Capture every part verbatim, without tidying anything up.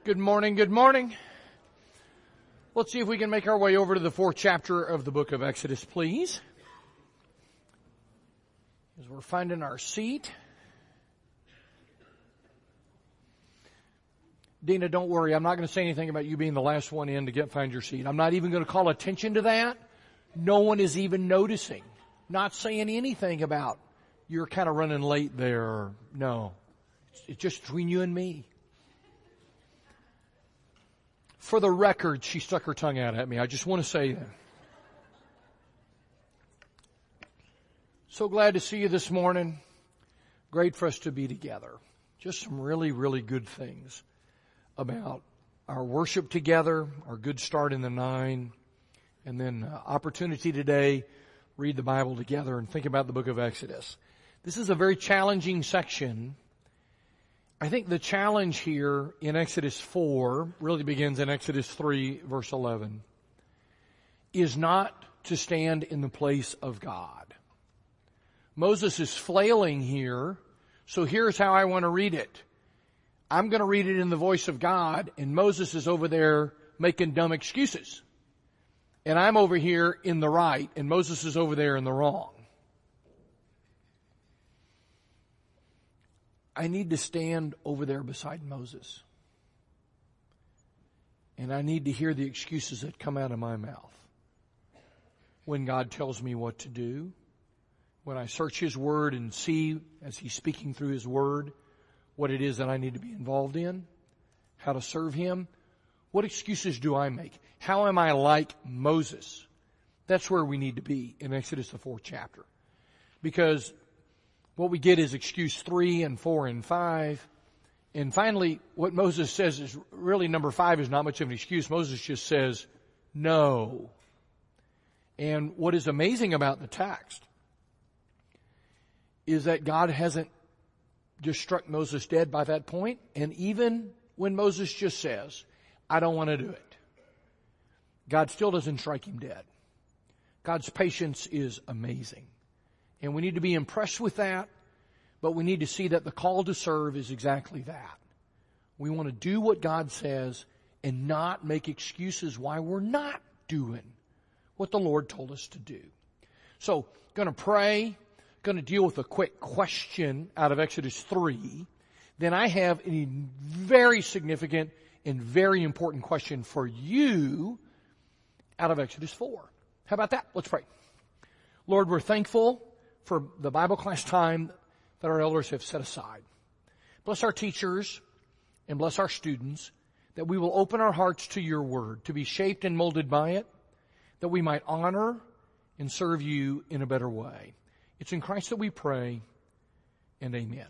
Good morning, good morning. Let's see if we can make our way over to the fourth chapter of the book of Exodus, please. As we're finding our seat. Dina, don't worry. I'm not going to say anything about you being the last one in to get find your seat. I'm not even going to call attention to that. No one is even noticing. Not saying anything about you're kind of running late there. No. It's just between you and me. For the record, she stuck her tongue out at me. I just want to say that. So glad to see you this morning. Great for us to be together. Just some really, really good things about our worship together, our good start in the nine, and then uh, opportunity today, read the Bible together and think about the book of Exodus. This is a very challenging section. I think the challenge here in Exodus four really begins in Exodus three, verse eleven, is not to stand in the place of God. Moses is flailing here, so here's how I want to read it. I'm going to read it in the voice of God, and Moses is over there making dumb excuses. And I'm over here in the right, and Moses is over there in the wrong. I need to stand over there beside Moses. And I need to hear the excuses that come out of my mouth. When God tells me what to do, when I search His Word and see, as He's speaking through His Word, what it is that I need to be involved in, how to serve Him, what excuses do I make? How am I like Moses? That's where we need to be in Exodus, the fourth chapter. Because what we get is excuse three and four and five. And finally, what Moses says is really number five is not much of an excuse. Moses just says, no. And what is amazing about the text is that God hasn't just struck Moses dead by that point. And even when Moses just says, I don't want to do it, God still doesn't strike him dead. God's patience is amazing. And we need to be impressed with that, but we need to see that the call to serve is exactly that. We want to do what God says and not make excuses why we're not doing what the Lord told us to do. So, going to pray, going to deal with a quick question out of Exodus three. Then I have a very significant and very important question for you out of Exodus four. How about that? Let's pray. Lord, we're thankful for the Bible class time that our elders have set aside. Bless our teachers and bless our students, that we will open our hearts to your word, to be shaped and molded by it, that we might honor and serve you in a better way. It's in Christ that we pray, and amen.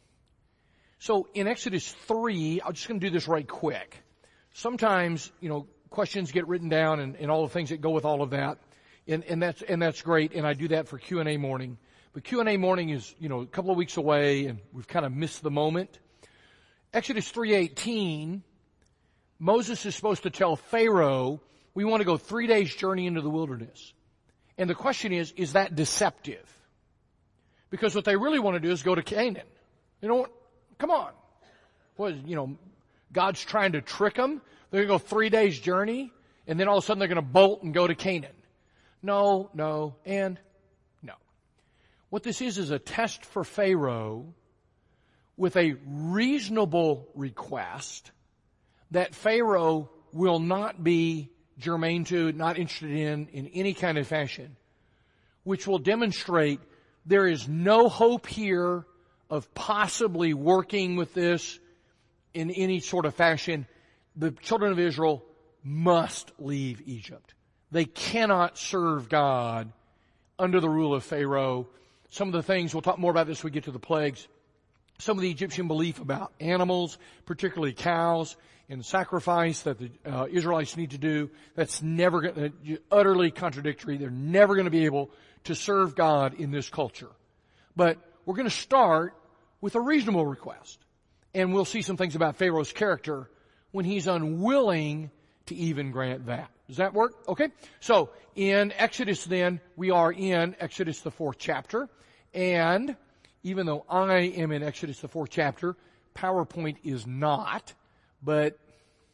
So in Exodus three, I'm just going to do this right quick. Sometimes, you know, questions get written down and, and all the things that go with all of that. And, and that's, and that's great. And I do that for Q and A morning. But Q and A morning is, you know, a couple of weeks away and we've kind of missed the moment. Exodus three eighteen, Moses is supposed to tell Pharaoh, we want to go three days journey into the wilderness. And the question is, is that deceptive? Because what they really want to do is go to Canaan. You know what? Come on. What, you know, God's trying to trick them. They're going to go three days journey and then all of a sudden they're going to bolt and go to Canaan. No, no, and no. What this is is a test for Pharaoh with a reasonable request that Pharaoh will not be germane to, not interested in, in any kind of fashion, which will demonstrate there is no hope here of possibly working with this in any sort of fashion. The children of Israel must leave Egypt. They cannot serve God under the rule of Pharaoh. Some of the things, we'll talk more about this when we get to the plagues. Some of the Egyptian belief about animals, particularly cows, and sacrifice that the uh, Israelites need to do, that's never going to, utterly contradictory. They're never going to be able to serve God in this culture. But we're going to start with a reasonable request. And we'll see some things about Pharaoh's character when he's unwilling to even grant that. Does that work? Okay. So in Exodus then, we are in Exodus the fourth chapter. And even though I am in Exodus the fourth chapter, PowerPoint is not. But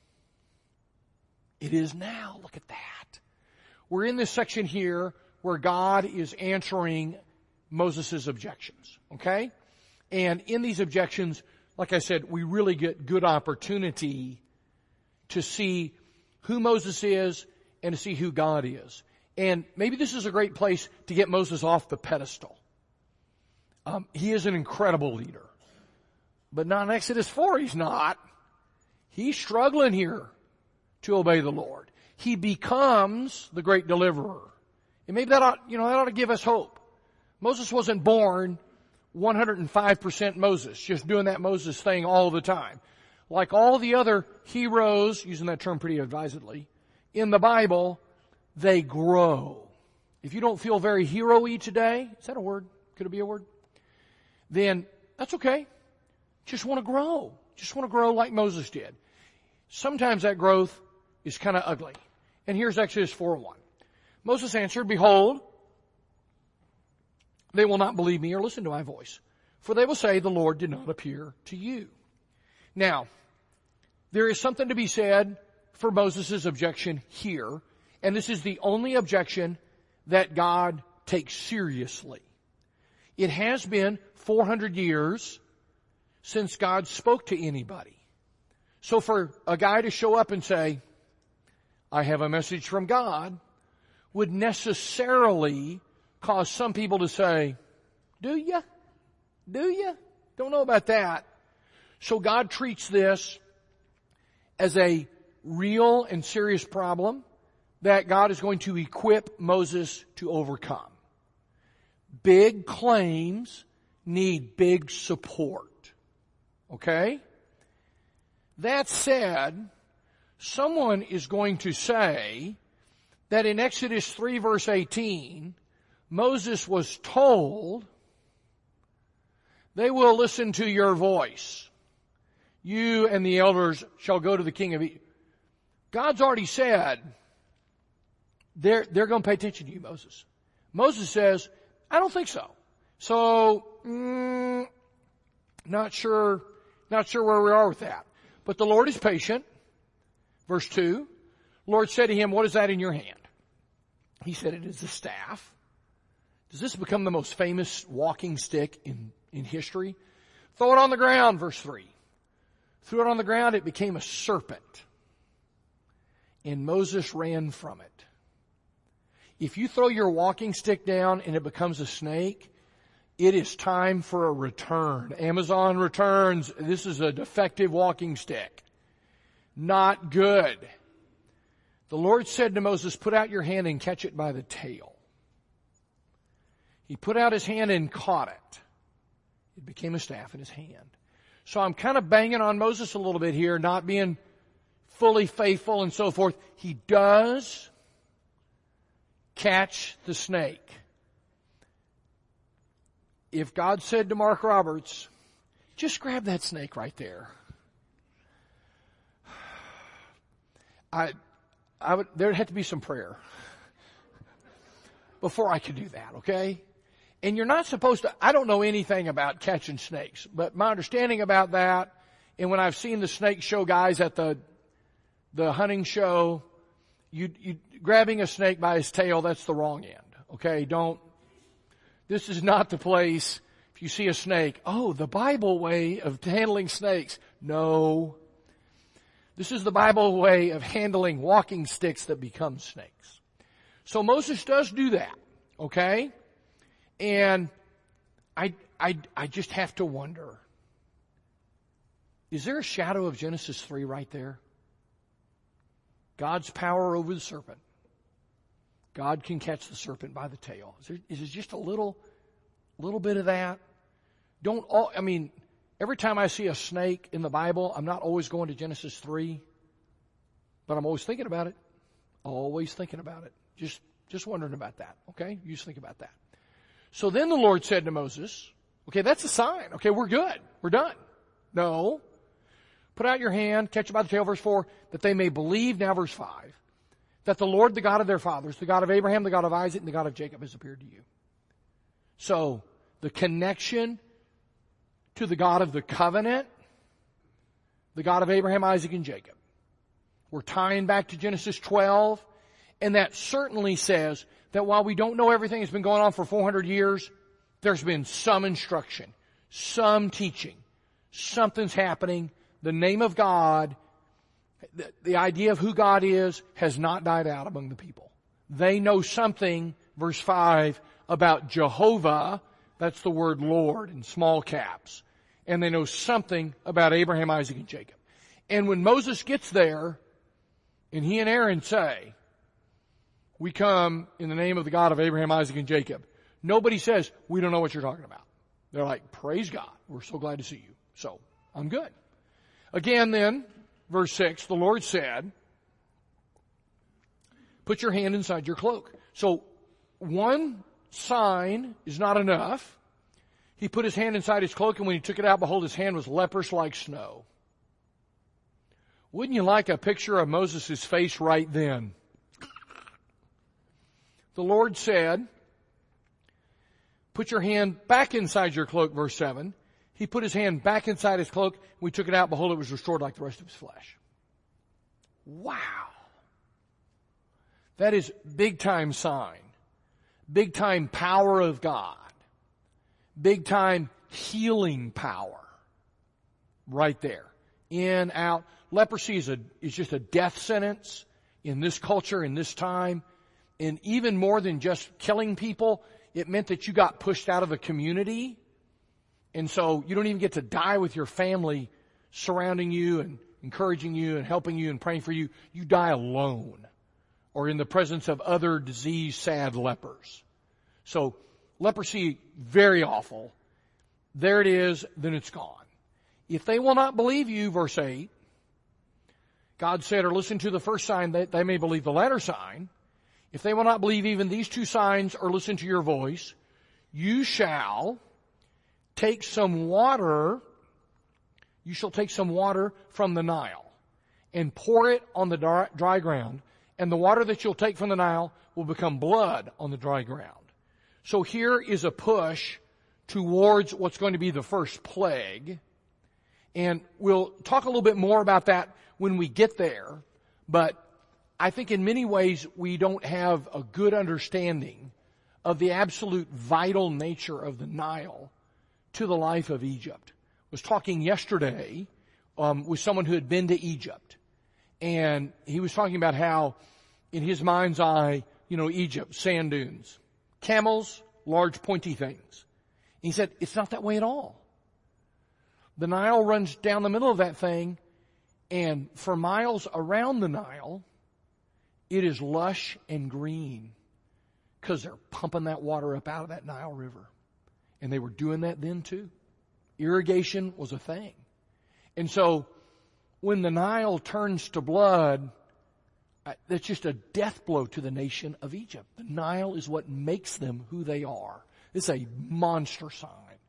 It is now. Look at that. We're in this section here where God is answering Moses' objections. Okay? And in these objections, like I said, we really get good opportunity to see who Moses is and to see who God is. And maybe this is a great place to get Moses off the pedestal. Um, he is an incredible leader. But not in Exodus four, he's not. He's struggling here to obey the Lord. He becomes the great deliverer. And maybe that ought, you know, that ought to give us hope. Moses wasn't born one hundred five percent Moses, just doing that Moses thing all the time. Like all the other heroes, using that term pretty advisedly, in the Bible, they grow. If you don't feel very hero-y today, is that a word? Could it be a word? Then that's okay. Just want to grow. Just want to grow like Moses did. Sometimes that growth is kind of ugly. And here's Exodus four one. Moses answered, "Behold, they will not believe me or listen to my voice, for they will say, the Lord did not appear to you." Now, there is something to be said for Moses' objection here, and this is the only objection that God takes seriously. It has been four hundred years since God spoke to anybody. So for a guy to show up and say, "I have a message from God," would necessarily cause some people to say, "Do ya? Do ya? Don't know about that." So God treats this as a real and serious problem that God is going to equip Moses to overcome. Big claims need big support. Okay? That said, someone is going to say that in Exodus three verse eighteen, Moses was told, "They will listen to your voice. You and the elders shall go to the king of Egypt." God's already said, they're, they're going to pay attention to you, Moses. Moses says, "I don't think so." So, mm, not sure, not sure where we are with that. But the Lord is patient. Verse two, Lord said to him, "What is that in your hand?" He said, "It is a staff." Does this become the most famous walking stick in, in history? "Throw it on the ground," verse three. Threw it on the ground, it became a serpent. And Moses ran from it. If you throw your walking stick down and it becomes a snake, it is time for a return. Amazon returns. This is a defective walking stick. Not good. The Lord said to Moses, "Put out your hand and catch it by the tail." He put out his hand and caught it. It became a staff in his hand. So I'm kind of banging on Moses a little bit here, not being fully faithful and so forth. He does catch the snake. If God said to Mark Roberts, "Just grab that snake right there," I, I would, there'd have to be some prayer before I could do that, okay? And you're not supposed to, I don't know anything about catching snakes, but my understanding about that, and when I've seen the snake show guys at the, the hunting show, you, you, grabbing a snake by his tail, that's the wrong end, okay? Don't, this is not the place, if you see a snake, "Oh, the Bible way of handling snakes." No. This is the Bible way of handling walking sticks that become snakes. So Moses does do that, okay? And I, I, I just have to wonder, is there a shadow of Genesis three right there? God's power over the serpent. God can catch the serpent by the tail. Is there, is there just a little, little bit of that? Don't all, I mean, every time I see a snake in the Bible, I'm not always going to Genesis three, but I'm always thinking about it. Always thinking about it. Just, just wondering about that. Okay? You just think about that. So then the Lord said to Moses, okay, that's a sign. Okay, we're good. We're done. No. Put out your hand, catch it by the tail, verse four, that they may believe, now verse five, that the Lord, the God of their fathers, the God of Abraham, the God of Isaac, and the God of Jacob has appeared to you. So, the connection to the God of the covenant, the God of Abraham, Isaac, and Jacob. We're tying back to Genesis twelve. And that certainly says that while we don't know everything that's been going on for four hundred years, there's been some instruction, some teaching. Something's happening. The name of God, the, the idea of who God is, has not died out among the people. They know something, verse five, about Jehovah. That's the word Lord in small caps. And they know something about Abraham, Isaac, and Jacob. And when Moses gets there, and he and Aaron say, we come in the name of the God of Abraham, Isaac, and Jacob, nobody says, we don't know what you're talking about. They're like, praise God. We're so glad to see you. So, I'm good. Again then, verse six, the Lord said, put your hand inside your cloak. So, one sign is not enough. He put his hand inside his cloak, and when he took it out, behold, his hand was leprous like snow. Wouldn't you like a picture of Moses' face right then? The Lord said, put your hand back inside your cloak, verse seven. He put his hand back inside his cloak. We took it out. Behold, it was restored like the rest of his flesh. Wow. That is big time sign. Big time power of God. Big time healing power. Right there. In, out. Leprosy is a, is just a death sentence in this culture, in this time. And even more than just killing people, it meant that you got pushed out of the community. And so you don't even get to die with your family surrounding you and encouraging you and helping you and praying for you. You die alone or in the presence of other diseased, sad lepers. So leprosy, very awful. There it is, then it's gone. If they will not believe you, verse eight, God said, or listen to the first sign, that they may believe the latter sign. If they will not believe even these two signs or listen to your voice, you shall take some water, you shall take some water from the Nile and pour it on the dry, dry ground, and the water that you'll take from the Nile will become blood on the dry ground. So here is a push towards what's going to be the first plague. And we'll talk a little bit more about that when we get there, but I think in many ways we don't have a good understanding of the absolute vital nature of the Nile to the life of Egypt. I was talking yesterday um, with someone who had been to Egypt, and he was talking about how in his mind's eye, you know, Egypt, sand dunes, camels, large pointy things. And he said, it's not that way at all. The Nile runs down the middle of that thing, and for miles around the Nile, it is lush and green because they're pumping that water up out of that Nile River. And they were doing that then too. Irrigation was a thing. And so when the Nile turns to blood, that's just a death blow to the nation of Egypt. The Nile is what makes them who they are. It's a monster sign.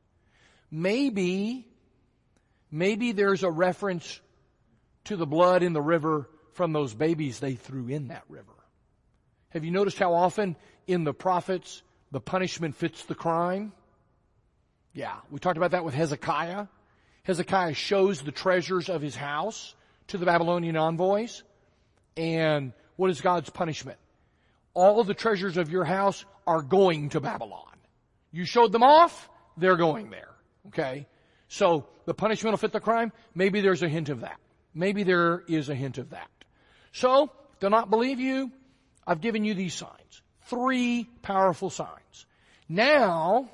Maybe, maybe there's a reference to the blood in the river from those babies they threw in that river. Have you noticed how often in the prophets the punishment fits the crime? Yeah, we talked about that with Hezekiah. Hezekiah shows the treasures of his house to the Babylonian envoys. And what is God's punishment? All the treasures of your house are going to Babylon. You showed them off, they're going there. Okay? So the punishment will fit the crime. Maybe there's a hint of that. Maybe there is a hint of that. So, if they'll not believe you, I've given you these signs. Three powerful signs. Now,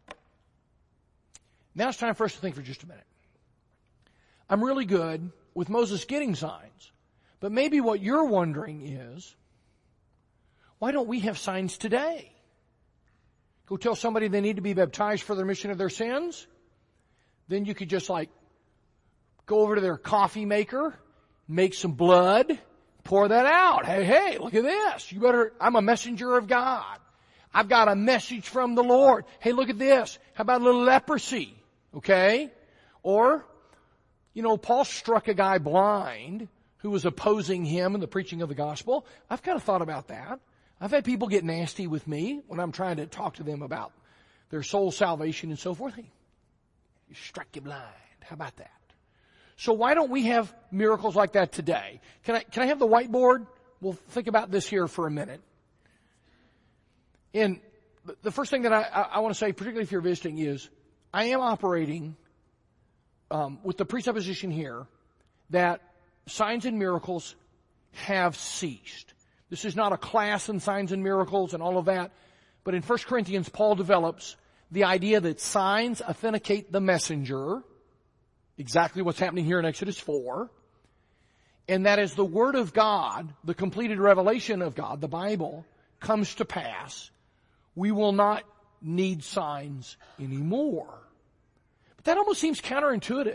now it's time for us to think for just a minute. I'm really good with Moses getting signs. But maybe what you're wondering is, why don't we have signs today? Go tell somebody they need to be baptized for the remission of their sins. Then you could just like go over to their coffee maker, make some blood, pour that out. Hey, hey, look at this. You better, I'm a messenger of God. I've got a message from the Lord. Hey, look at this. How about a little leprosy? Okay? Or, you know, Paul struck a guy blind who was opposing him in the preaching of the gospel. I've kind of thought about that. I've had people get nasty with me when I'm trying to talk to them about their soul salvation and so forth. Hey, you struck you blind. How about that? So why don't we have miracles like that today? Can I, can I have the whiteboard? We'll think about this here for a minute. And the first thing that I, I, I want to say, particularly if you're visiting, is I am operating um, with the presupposition here that signs and miracles have ceased. This is not a class in signs and miracles and all of that. But in First Corinthians, Paul develops the idea that signs authenticate the messenger, exactly what's happening here in Exodus four, and that as the Word of God, the completed revelation of God, the Bible, comes to pass, we will not need signs anymore. But that almost seems counterintuitive.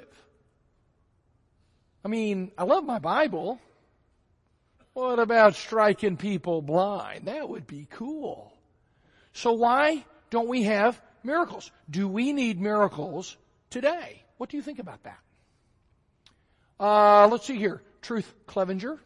I mean, I love my Bible. What about striking people blind? That would be cool. So why don't we have miracles? Do we need miracles today? What do you think about that? Uh, let's see here. Truth Clevenger.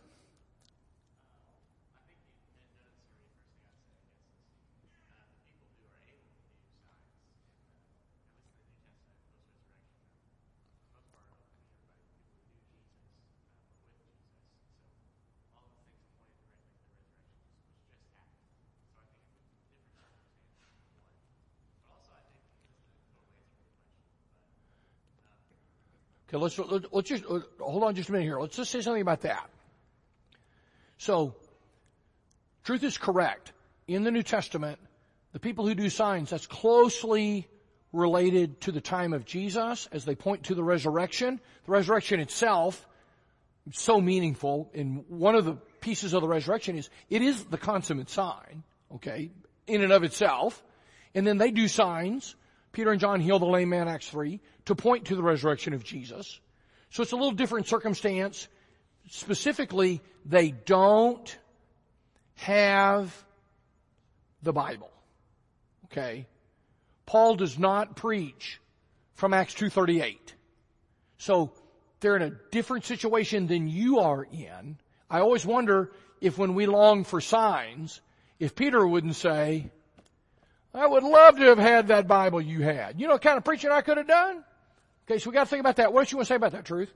Okay, let's, let's just, hold on just a minute here. Let's just say something about that. So, truth is correct. In the New Testament, the people who do signs, that's closely related to the time of Jesus as they point to the resurrection. The resurrection itself is so meaningful, and one of the pieces of the resurrection is, it is the consummate sign, okay, in and of itself. And then they do signs. Peter and John heal the lame man, Acts three, to point to the resurrection of Jesus. So it's a little different circumstance. Specifically, they don't have the Bible. Okay? Paul does not preach from Acts two thirty-eight. So they're in a different situation than you are in. I always wonder if when we long for signs, if Peter wouldn't say, I would love to have had that Bible you had. You know what kind of preaching I could have done? Okay, so we got to think about that. What else you want to say about that, Truth?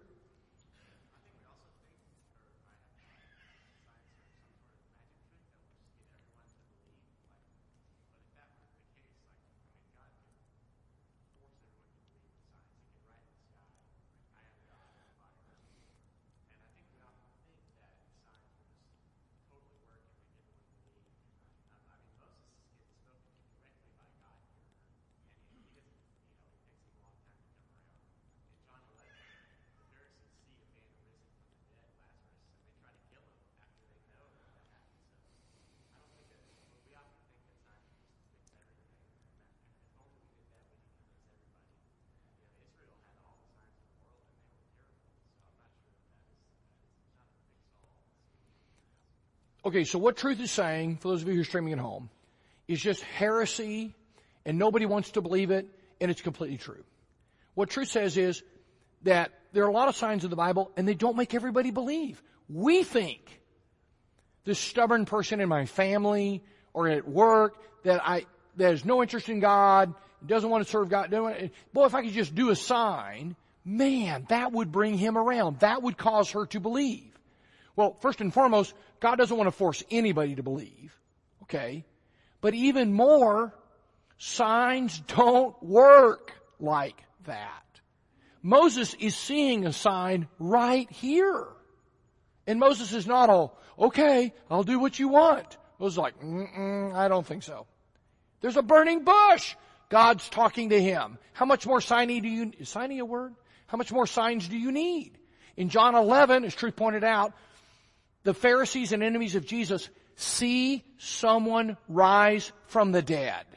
Okay, so what Truth is saying, for those of you who are streaming at home, is just heresy, and nobody wants to believe it, and it's completely true. What Truth says is that there are a lot of signs in the Bible, and they don't make everybody believe. We think this stubborn person in my family or at work that I that has no interest in God, doesn't want to serve God, doesn't want to, boy, if I could just do a sign, man, that would bring him around. That would cause her to believe. Well, first and foremost, God doesn't want to force anybody to believe, okay? But even more, signs don't work like that. Moses is seeing a sign right here. And Moses is not all, okay, I'll do what you want. Moses is like, mm-mm, I don't think so. There's a burning bush. God's talking to him. How much more signy do you, is signy a word? How much more signs do you need? In John eleven, as Truth pointed out, the Pharisees and enemies of Jesus see someone rise from the dead.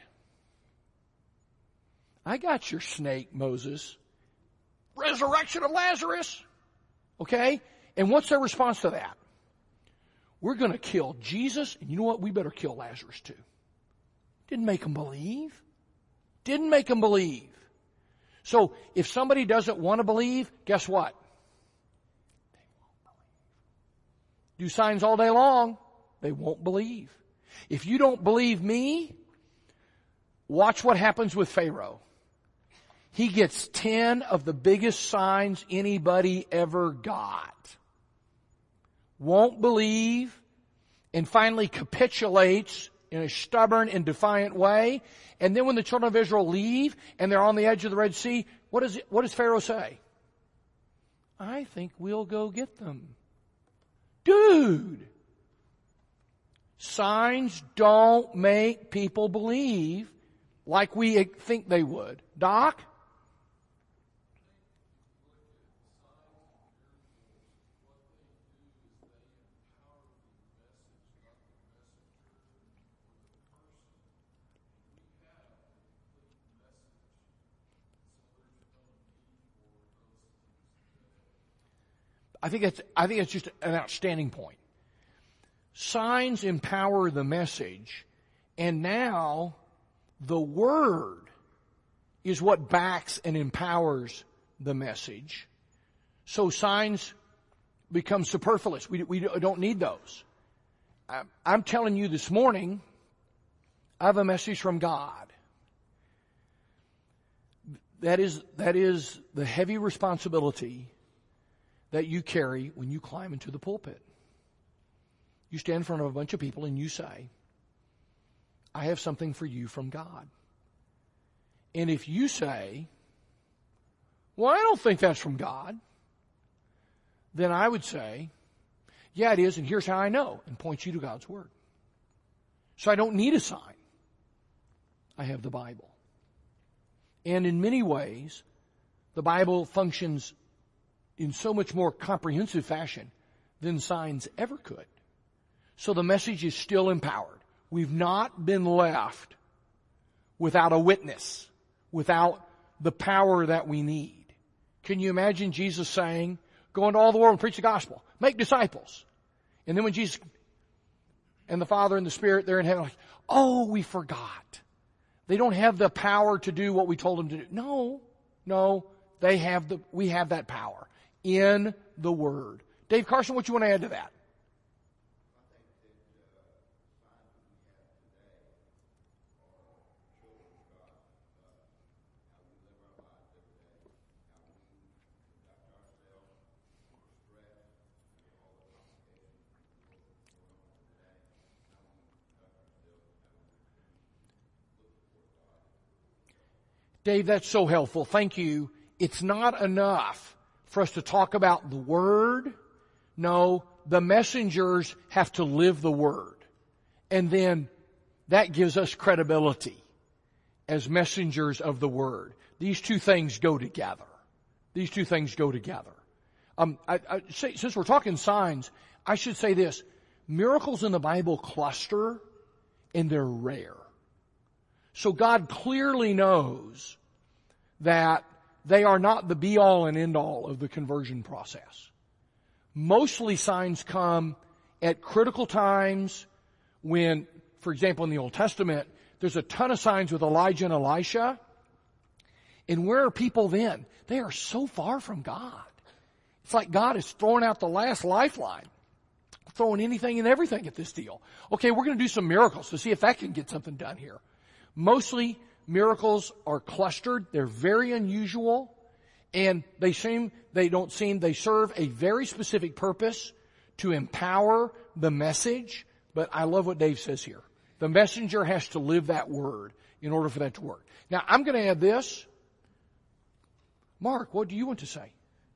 I got your snake, Moses. Resurrection of Lazarus. Okay? And what's their response to that? We're going to kill Jesus, and you know what? We better kill Lazarus too. Didn't make them believe. Didn't make them believe. So if somebody doesn't want to believe, guess what? Do signs all day long, they won't believe. If you don't believe me, watch what happens with Pharaoh. he gets ten of the biggest signs anybody ever got. Won't believe, and finally capitulates in a stubborn and defiant way. And then when the children of Israel leave and they're on the edge of the Red Sea, what does, it, what does Pharaoh say? I think we'll go get them. Dude! Signs don't make people believe like we think they would. Doc? I think that's, I think it's just an outstanding point. Signs empower the message, and now the Word is what backs and empowers the message. So signs become superfluous. We, we don't need those. I'm telling you this morning, I have a message from God. That is, that is the heavy responsibility that you carry when you climb into the pulpit. You stand in front of a bunch of people and you say, I have something for you from God. And if you say, well, I don't think that's from God, then I would say, yeah, it is, and here's how I know, and point you to God's Word. So I don't need a sign. I have the Bible. And in many ways, the Bible functions in so much more comprehensive fashion than signs ever could. So the message is still empowered. We've not been left without a witness, without the power that we need. Can you imagine Jesus saying, go into all the world and preach the gospel, make disciples? And then when Jesus and the Father and the Spirit, they're in heaven, like, oh, we forgot. They don't have the power to do what we told them to do. No, no, they have the, we have that power in the Word. Dave Carson, what you want to add to that? Dave, that's so helpful. Thank you. It's not enough for us to talk about the Word. No, the messengers have to live the Word. And then that gives us credibility as messengers of the Word. These two things go together. These two things go together. Um, I, I say, since we're talking signs, I should say this. Miracles in the Bible cluster, and they're rare. So God clearly knows that they are not the be-all and end-all of the conversion process. Mostly signs come at critical times when, for example, in the Old Testament, there's a ton of signs with Elijah and Elisha. And where are people then? They are so far from God. It's like God is throwing out the last lifeline, throwing anything and everything at this deal. Okay, we're going to do some miracles to see if that can get something done here. Mostly miracles are clustered. They're very unusual, and they seem, they don't seem, they serve a very specific purpose to empower the message. But I love what Dave says here. The messenger has to live that word in order for that to work. Now, I'm going to add this. Mark, what do you want to say?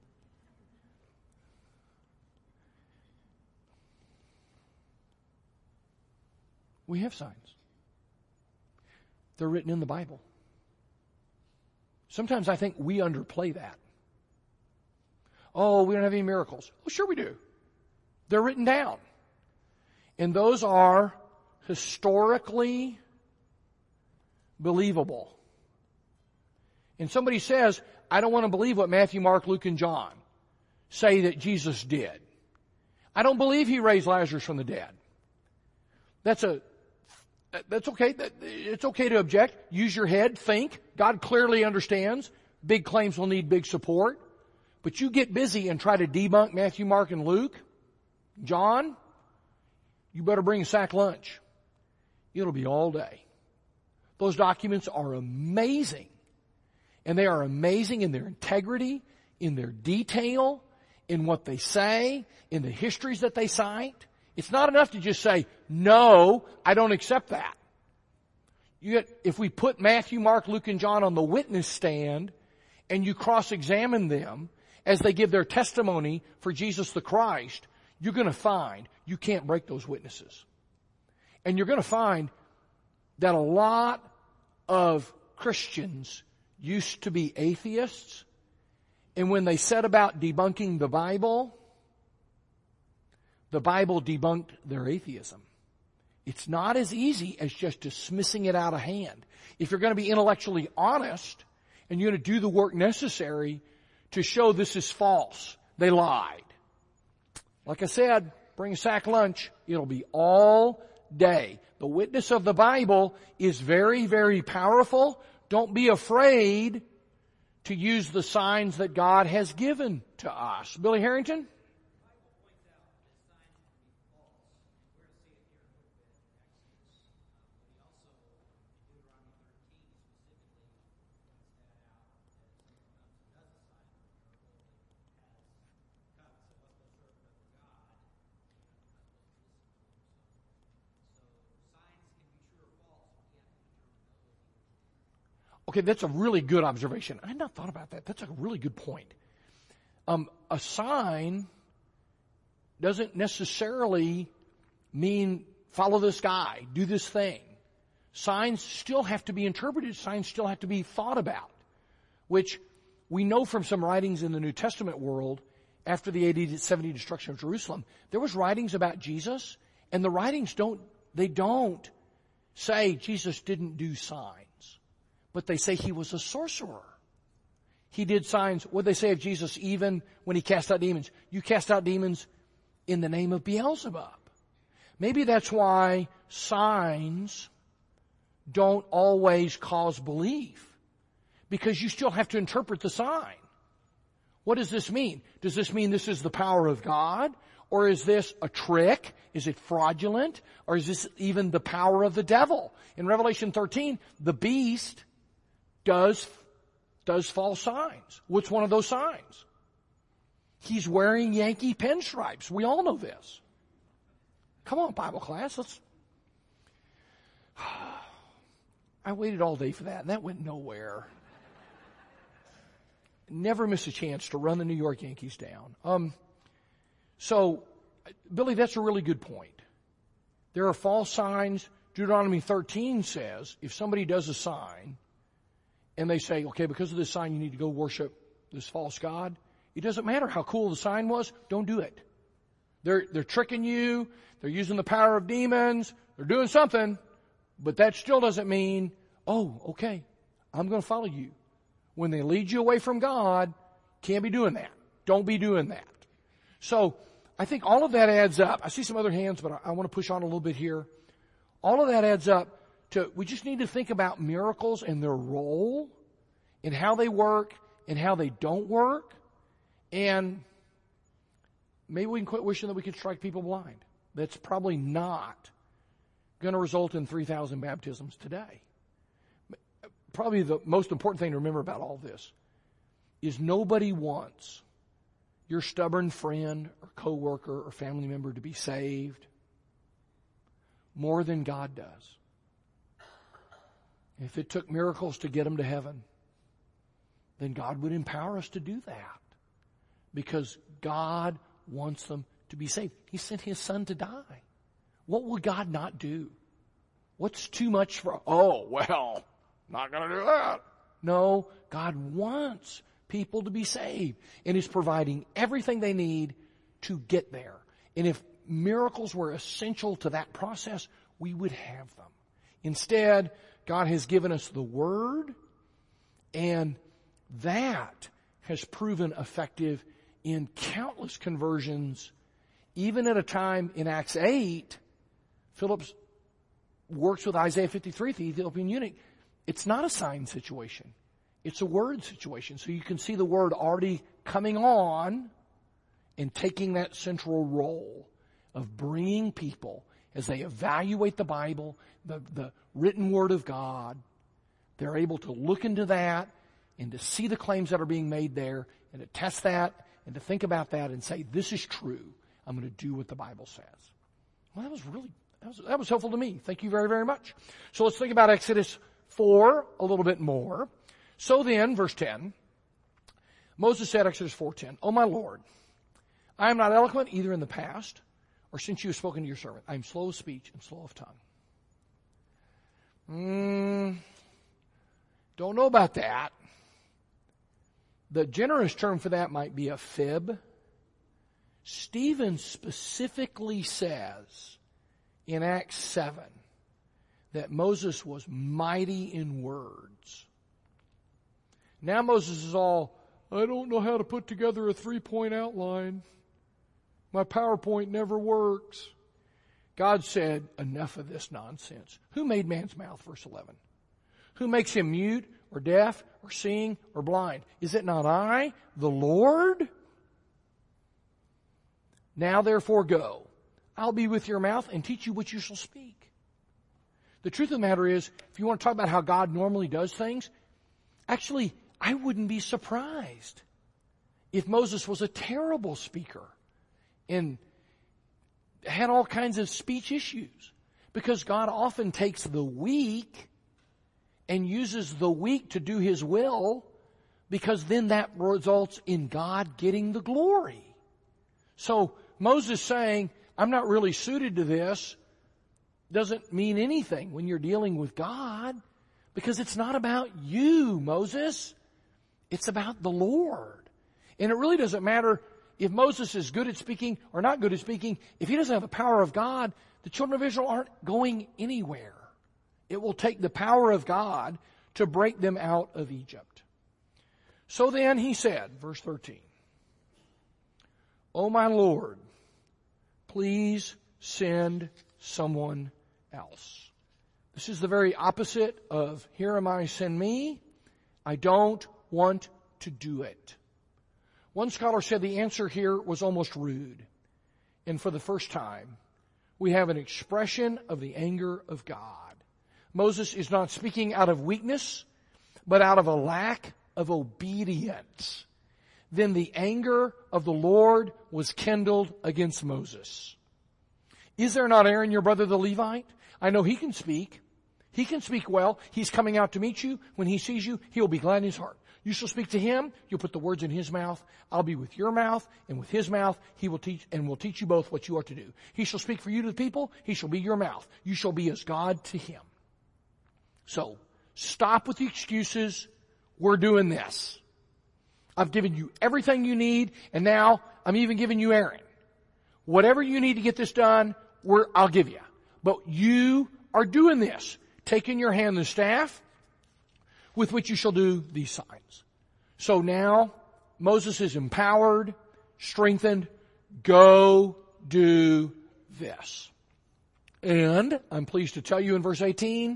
We have signs. They're written in the Bible. Sometimes I think we underplay that. Oh, we don't have any miracles. Well, sure we do. They're written down. And those are historically believable. And somebody says, I don't want to believe what Matthew, Mark, Luke, and John say that Jesus did. I don't believe he raised Lazarus from the dead. That's a That's okay. It's okay to object. Use your head. Think. God clearly understands. Big claims will need big support. But you get busy and try to debunk Matthew, Mark, and Luke, John, you better bring a sack lunch. It'll be all day. Those documents are amazing. And they are amazing in their integrity, in their detail, in what they say, in the histories that they cite. It's not enough to just say, no, I don't accept that. You get, if we put Matthew, Mark, Luke, and John on the witness stand and you cross-examine them as they give their testimony for Jesus the Christ, you're going to find you can't break those witnesses. And you're going to find that a lot of Christians used to be atheists, and when they set about debunking the Bible, the Bible debunked their atheism. It's not as easy as just dismissing it out of hand. If you're going to be intellectually honest and you're going to do the work necessary to show this is false, they lied. Like I said, bring a sack lunch. It'll be all day. The witness of the Bible is very, very powerful. Don't be afraid to use the signs that God has given to us. Billy Harrington? Okay, that's a really good observation. I had not thought about that. That's a really good point. Um, a sign doesn't necessarily mean follow this guy, do this thing. Signs still have to be interpreted. Signs still have to be thought about, which we know from some writings in the New Testament world after the A D seventy destruction of Jerusalem. There was writings about Jesus, and the writings don't, they don't say Jesus didn't do signs. But they say he was a sorcerer. He did signs. What they say of Jesus even when he cast out demons? You cast out demons in the name of Beelzebub. Maybe that's why signs don't always cause belief. Because you still have to interpret the sign. What does this mean? Does this mean this is the power of God? Or is this a trick? Is it fraudulent? Or is this even the power of the devil? In Revelation thirteen, the beast does, does false signs. What's one of those signs? He's wearing Yankee pinstripes. We all know this. Come on, Bible class, let's... I waited all day for that, and that went nowhere. Never miss a chance to run the New York Yankees down. Um, so, Billy, that's a really good point. There are false signs. Deuteronomy thirteen says, if somebody does a sign, and they say, okay, because of this sign you need to go worship this false god, it doesn't matter how cool the sign was, don't do it. They're, they're tricking you, they're using the power of demons, they're doing something, but that still doesn't mean, oh, okay, I'm going to follow you. When they lead you away from God, can't be doing that. Don't be doing that. So, I think all of that adds up. I see some other hands, but I, I want to push on a little bit here. All of that adds up to, we just need to think about miracles and their role and how they work and how they don't work. And maybe we can quit wishing that we could strike people blind. That's probably not going to result in three thousand baptisms today. Probably the most important thing to remember about all this is nobody wants your stubborn friend or coworker or family member to be saved more than God does. If it took miracles to get them to heaven, then God would empower us to do that. Because God wants them to be saved. He sent His Son to die. What would God not do? What's too much for, oh, well, not going to do that. No, God wants people to be saved. And is providing everything they need to get there. And if miracles were essential to that process, we would have them. Instead, God has given us the Word, and that has proven effective in countless conversions. Even at a time in Acts eight, Philip works with Isaiah fifty-three, the Ethiopian eunuch. It's not a sign situation. It's a word situation. So you can see the Word already coming on and taking that central role of bringing people as they evaluate the Bible, the, the written Word of God. They're able to look into that, and to see the claims that are being made there and to test that and to think about that and say, this is true. I'm going to do what the Bible says. Well, that was really, that was, that was helpful to me. Thank you very, very much. So let's think about Exodus four a little bit more. So then, verse ten, Moses said, Exodus four ten, "O my Lord, I am not eloquent either in the past or since you have spoken to your servant. I am slow of speech and slow of tongue." Mm, don't know about that. The generous term for that might be a fib. Stephen specifically says in Acts seven that Moses was mighty in words. Now Moses is all, I don't know how to put together a three-point outline. My PowerPoint never works. God said, enough of this nonsense. Who made man's mouth? Verse eleven. Who makes him mute or deaf or seeing or blind? Is it not I, the Lord? Now therefore go. I'll be with your mouth and teach you what you shall speak. The truth of the matter is, if you want to talk about how God normally does things, actually, I wouldn't be surprised if Moses was a terrible speaker and had all kinds of speech issues. Because God often takes the weak and uses the weak to do His will, because then that results in God getting the glory. So Moses saying, I'm not really suited to this, doesn't mean anything when you're dealing with God, because it's not about you, Moses. It's about the Lord. And it really doesn't matter if Moses is good at speaking or not good at speaking. If he doesn't have the power of God, the children of Israel aren't going anywhere. It will take the power of God to break them out of Egypt. So then he said, verse thirteen, "O my Lord, please send someone else." This is the very opposite of, here am I, send me. I don't want to do it. One scholar said the answer here was almost rude. And for the first time, we have an expression of the anger of God. Moses is not speaking out of weakness, but out of a lack of obedience. Then the anger of the Lord was kindled against Moses. Is there not Aaron, your brother the Levite? I know he can speak. He can speak well. He's coming out to meet you. When he sees you, he will be glad in his heart. You shall speak to him. You'll put the words in his mouth. I'll be with your mouth, and with his mouth he will teach, and will teach you both what you are to do. He shall speak for you to the people. He shall be your mouth. You shall be as God to him. So, stop with the excuses. We're doing this. I've given you everything you need, and now I'm even giving you Aaron. Whatever you need to get this done, we're, I'll give you. But you are doing this. Take in your hand the staff with which you shall do these signs. So now Moses is empowered, strengthened. Go do this. And I'm pleased to tell you in verse eighteen,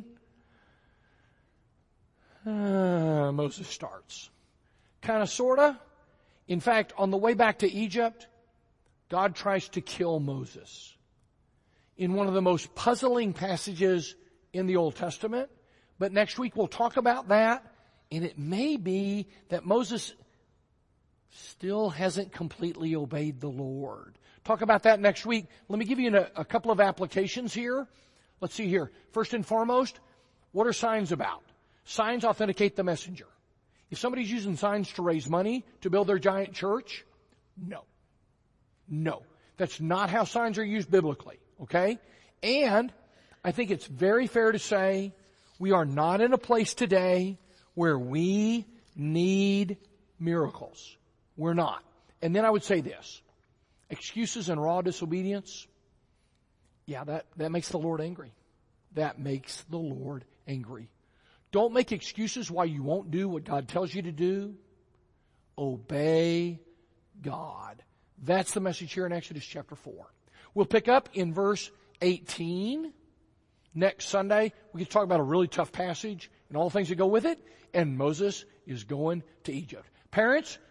uh, Moses starts. Kind of, sort of. In fact, on the way back to Egypt, God tries to kill Moses. In one of the most puzzling passages in the Old Testament. But next week we'll talk about that. And it may be that Moses still hasn't completely obeyed the Lord. Talk about that next week. Let me give you a, a couple of applications here. Let's see here. First and foremost, what are signs about? Signs authenticate the messenger. If somebody's using signs to raise money to build their giant church, no. No. That's not how signs are used biblically. Okay? And I think it's very fair to say we are not in a place today where we need miracles. We're not. And then I would say this. Excuses and raw disobedience, yeah, that, that makes the Lord angry. That makes the Lord angry. Don't make excuses why you won't do what God tells you to do. Obey God. That's the message here in Exodus chapter four. We'll pick up in verse eighteen. Next Sunday, we can talk about a really tough passage and all the things that go with it. And Moses is going to Egypt. Parents,